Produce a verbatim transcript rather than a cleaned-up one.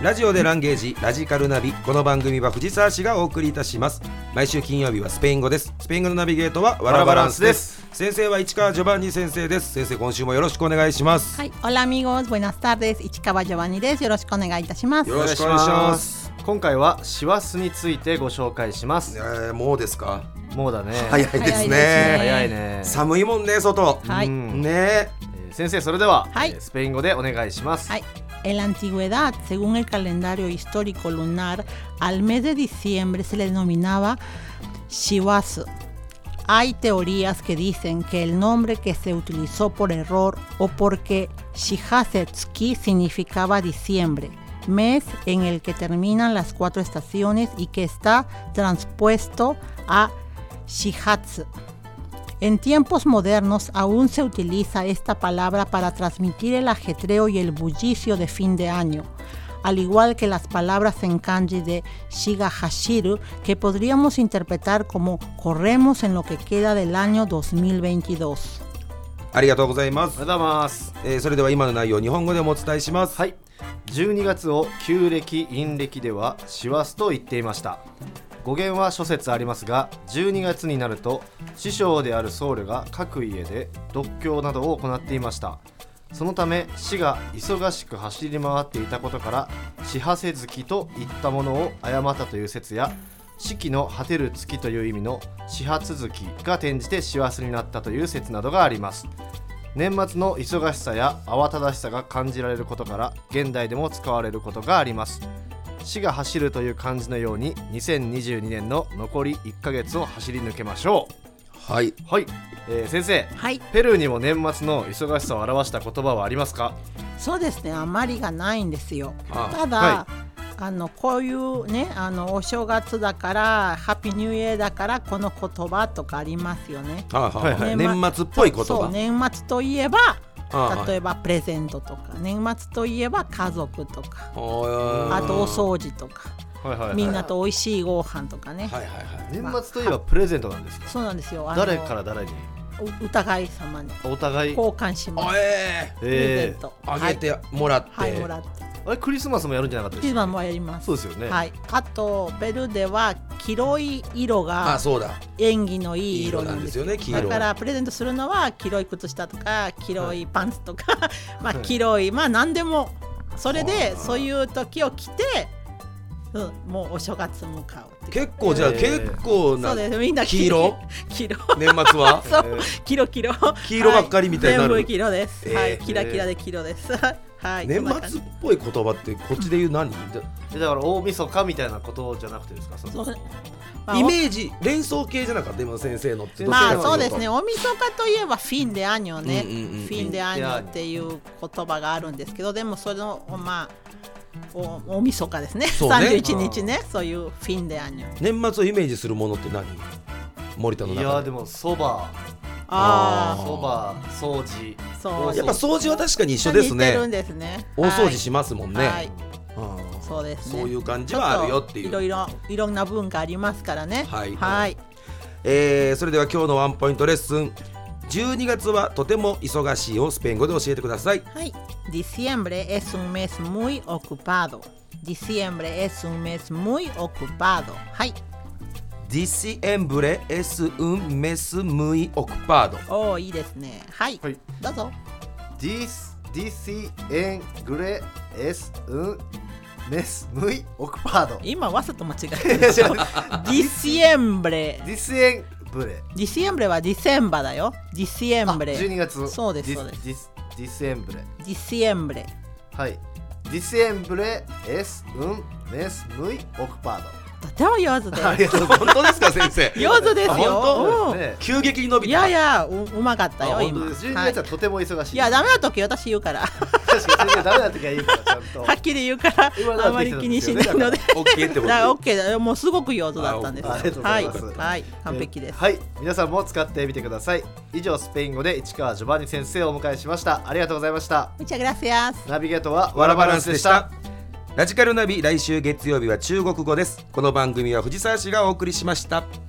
ラジオでランゲージラジカルナビ。この番組は藤沢市がお送りいたします。毎週金曜日はスペイン語です。スペイン語のナビゲートはワラバランスです。先生は市川ジョバンニ先生です。先生、今週もよろしくお願いします。 はい、Hola amigos, buenas tardes. 市川ジョバンニです。よろしくお願いいたします。 よろしくお願いします。 今回は師走についてご紹介します。 えー、もうですか？ もうだね。 早いですね。 早いですね。 早いね。 寒いもんね、外。 はい。 ねえ。 先生、それでは、 はいえースペイン語でお願いします。 はい。En la antigüedad, según el calendario histórico lunar, al mes de diciembre se le denominaba Shiwasu. Hay teorías que dicen que el nombre que se utilizó por error o porque Shihasetsuki significaba diciembre, mes en el que terminan las cuatro estaciones y que está transpuesto a Shihatsu. En tiempos modernos aún se utiliza esta palabra para transmitir el ajetreo y el bullicio de fin de año, al igual que las palabras en kanji de Shiga Hashiru, que podríamos interpretar como corremos en lo que queda del año dos mil veintidós. ありがとうございます。 おはようございます。 えー、それでは今の内容を日本語でもお伝えします。 はい。じゅうにがつを旧暦陰暦では師走と言っていました。語源は諸説ありますが、じゅうにがつになると師匠である僧侶が各家で読経などを行っていました。そのため師が忙しく走り回っていたことから師走月といったものを誤ったという説や、四季の果てる月という意味の始発月が転じて師走になったという説などがあります。年末の忙しさや慌ただしさが感じられることから現代でも使われることがあります。師が走るという漢字のようににせんにじゅうにねんの残りいっかげつを走り抜けましょう。はい、 はい。えー、先生、 はい、 ペルーにも年末の忙しさを表した言葉はありますか？ そうですね、あまりがないんですよ。 ああ、 ただ、 はあのこういうね、あのお正月だからハッピーニューイヤーだからこの言葉とかありますよね。 ああ、はいはい、 年年末っぽい言葉。 そう、年末といえばああ、 例えばプレゼントとか、年末といえば家族とか、 ああとお掃除とか、 はいはいはい、 みんなと美味しいご飯とかね。 はいはいはい。 年末といえばプレゼントなんですか？ そうなんですよ。あの誰から誰に？ お互い様にお互い交換します。 えプレゼント、 ー、あげてもらって、 はい、はい、もらって。 あれクリスマスもやるんじゃなかったですか？ クリスマスもやります。 そうですよね。 はい。あとペルーでは黄色い色があ、そうだ、 縁起のいい色なんですよ。 いい色なんですよね、黄色。 だからプレゼントするのは黄色い靴下とか黄色いパンツとか、はい、まあ黄色い、まあ何でも、それでそういう時を着て、うん、もうお正月向かう。 結構じゃあ、結構な。 そうです、みんな黄色黄色年末はそう黄色黄色黄色ばっかりみたいになる、 はい、全部黄色です、 えー、 はい、キラキラで黄色ですはい、 年末っぽい言葉ってこっちで言う何、うん、 だから大晦日みたいなことじゃなくてですか？そのそう、まあ、 イメージ連想系じゃなかった今先生のって。 まあそうですね、大晦日といえばフィンデアニョね、 うんうんうん、 フィンデアニョっていう言葉があるんですけど、でもそれのまあお大晦日ですね、 そうね、 さんじゅういちにちね、そういうフィンデアニョ。 年末をイメージするものって何？森田の中で。 いやでもそば、 あそば、掃除、 そう、 やっぱ掃除は確かに一緒ですね。 似てるんですね。 大掃除しますもんね、 はい、 あ、 そうですね、 そういう感じはあるよっていう。 いろいろいろんな文化ありますからね。 はい、 はい、 えー、それでは今日のワンポイントレッスン。じゅうにがつはとても忙しいをスペイン語で教えてください。 はい。Diciembre es un mes muy ocupado. Diciembre es un mes muy ocupado. はい。 Diciembre es un mes muy ocupado。 おー、いいですね。はい。 はい、 どうぞ。 Dis Diciembre es un mes muy ocupado。 今わざと間違えてるでしょ。Diciembre。 Diciembre。 ディシエンブレはディセンバだよ。ディシエンブレ。 じゅうにがつ。 そうですそうです。 ディスディセンブレ。 ディシエンブレ。 はい。ディセンブレ es un mes muy ocupado。 とても上手です。 ありがとう。本当ですか先生？ 上手ですよ。 本当、 うん、 ね、急激に伸びた。 いやいや、う, うまかったよ今。 じゅうにがつはとても忙しい。 いや、ダメな時私言うから。 確かに先生ダメな時は言うからちゃんと。 はっきり言うからあまり気にしないので。 オッケーってこと。 だからオッケーだよ。もうすごく上手だったんです。 ありがとうございます。 はい、はい、完璧です。 はい、皆さんも使ってみてください。以上スペイン語で市川ジョバンニ先生をお迎えしました。ありがとうございました。 Muchas gracias。 ナビゲートはワラバランスでした。 ラジカルナビ、来週月曜日は中国語です。この番組は藤沢市がお送りしました。